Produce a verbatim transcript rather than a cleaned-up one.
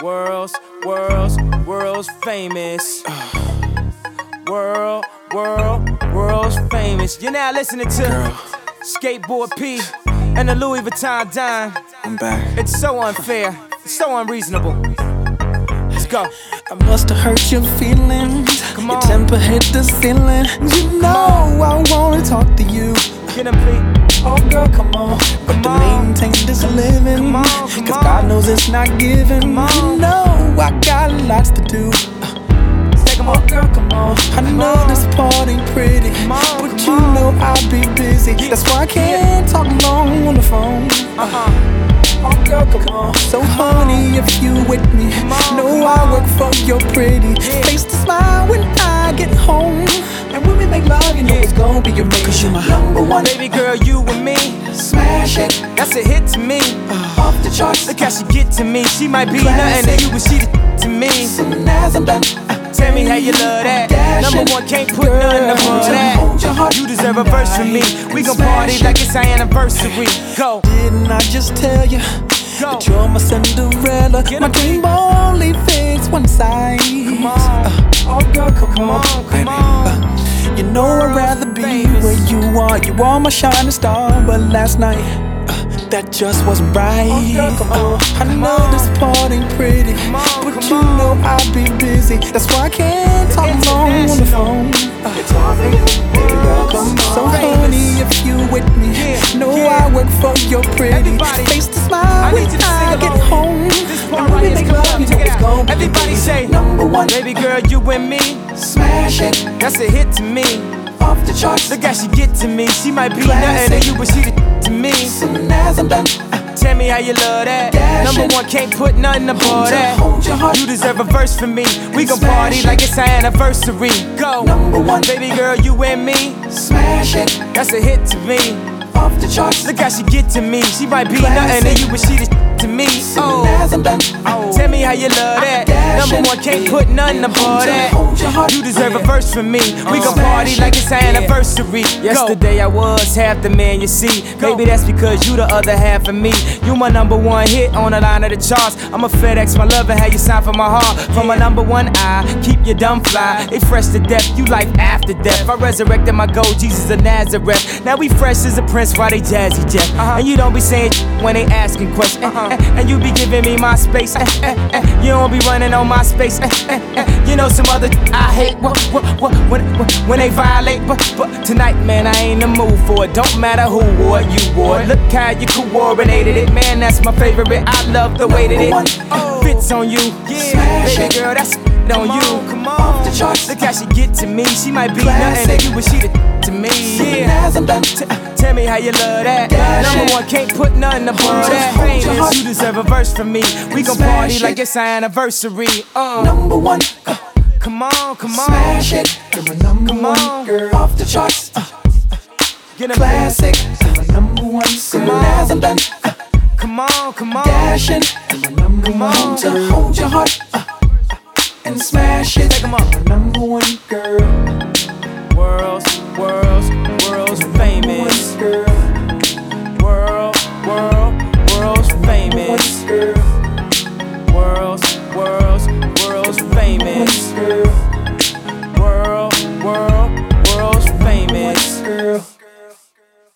World's, world's, world's famous. World, world, world's famous. You're now listening to Girl. Skateboard P and the Louis Vuitton Dime. I'm back. It's so unfair. It's so unreasonable. Let's go. I must have hurt your feelings. Come Your on. temper hit the ceiling. You know I wanna talk to you. Get him, P. Oh girl, come on. But Come to on. maintain this living, Come on, come cause on. God knows it's not given. Come on. You know I got lots to do. Take him Oh up. girl, come on. I know on. this part ain't pretty, Come on, but come you on. know I'll be busy. That's why I can't talk long on the phone. Uh-huh. Oh girl, come on. So honey, if you with me, Come on, know come I on. work for your pretty face to smile when I get home. And when we make love, you know it's gonna be your mate. Cause you my number one. Baby girl, you and me. Smash it, That's a hit to me. off the charts. Look how she get to me. She might be Classic. nothing to you, but she the to me. Soon as I'm done, Tell me how you love that. Dashing. Number one, can't put nothing above that. Hold your heart You deserve a verse from me. We gon' party like it's our anniversary. Go, didn't I just tell you go. that you're my Cinderella? Get My up. dream only fits one size. Come on. Uh, oh girl, come, Come on, on, baby. come on. Uh, you know I'd rather be Famous. where you are. You are my shining star, but last night uh, that just wasn't right. Oh, girl, come on, Uh, I come know on. this part ain't pretty, Come on, but come you on. know I'll be busy. That's why I can't talk long on the phone. Uh, It's all for you, baby girl. Come on. so honey, if you with me, Yeah, know yeah. I work for your pretty Everybody, face to smile I when need you to I sing get along. home. This part And when right we here, make come love, on, you check know it it's out. gonna be Everybody busy. say, number one. Baby girl, you and me. Smash it, That's a hit to me. off the charts. Look how she get to me. She might be Classic. nothing to you, but she the to me. Soon as I'm done, Tell me how you love that. Dashing. Number one, can't put nothing above hold your, that. hold your heart. You deserve a verse from me. We gon' Smash party it. like it's our anniversary. Go, Number one. baby girl, you and me. Smash it, That's a hit to me. off the charts. Look how she get to me. She might be Classic. nothing to you, but she the to me. Soon Oh, as I'm done, oh. Tell me how you love that. Dashing. Number one, can't put nothing above hold your, that. hold your heart. You deserve a verse from me. We gon' Smash party it. like it's our Yeah. anniversary. Yesterday I was half the man you see. Maybe that's because you the other half of me. You my number one hit on the line of the charts. I'm a FedEx, my love, and how you sign for my heart. For my number one eye, keep your dumb fly. They fresh to death, you life after death. I resurrected my gold, Jesus of Nazareth. Now we fresh as a prince while they jazzy jet. And you don't be saying when they asking questions. And you be giving me my space. You don't be running on my space. You know some other I hate what, what, what, when, when, when they violate. But, but tonight, man, I ain't in the mood for it. Don't matter who wore it, you wore it. Look how you coordinated it, man. That's my favorite. I love the way that it fits on you. Yeah, baby girl, that's on you. Come on, Off the charts. look how she get to me. She might be Classic. nothing to you, but she the to me. Soon Yeah. as I'm done, T- Tell me how you love that. Dashing. Number one, can't put nothing above Hold your- that. hold your Famous, heart. you deserve a verse from me. We gon' Smash party like it. it's our anniversary. Uh, number one. Uh, come on, come on. Smash it, you're my number Come one on. girl. Off the charts, uh, Get 'em classic. You're my number one. Soon on. as I'm done, uh, Come on, come on. dashing. You're my number Come one. on. To hold your heart uh, and smash it. Take 'em up. You're my number one girl.